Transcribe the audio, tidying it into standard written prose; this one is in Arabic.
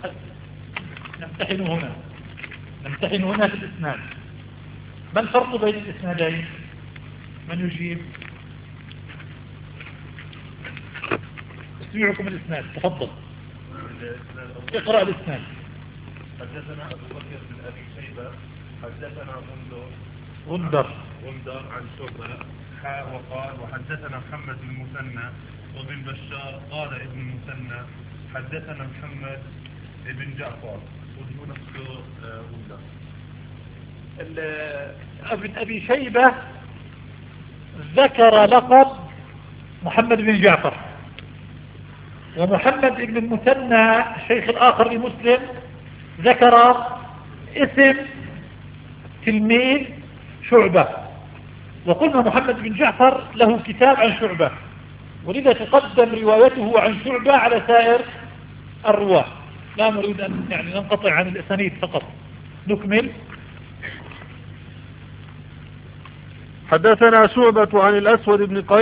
نمتحن هنا في الإسناد. ما الفرق بين الإسنادين؟ من يجيب؟ اسمعكم الإسناد، تفضل اقرأ الإسناد. حدثنا أبو بكر بن أبي شيبة حدثنا غندر عن شعبة وقال وحدثنا محمد بن المثنى وابن بشار قال ابن المثنى حدثنا محمد بن جعفر وهو نفسه غندر. ابن أبي شيبة ذكر لقب محمد بن جعفر، ومحمد بن المثنى الشيخ الآخر لمسلم ذكر اسم تلميذ شعبة، وقلنا محمد بن جعفر له كتاب عن شعبة، ولذا تقدم روايته عن شعبة على سائر الرواة. لا نريد أن ننقطع عن الأسانيد فقط، نكمل. حدثنا شعبة عن الأسود بن قيس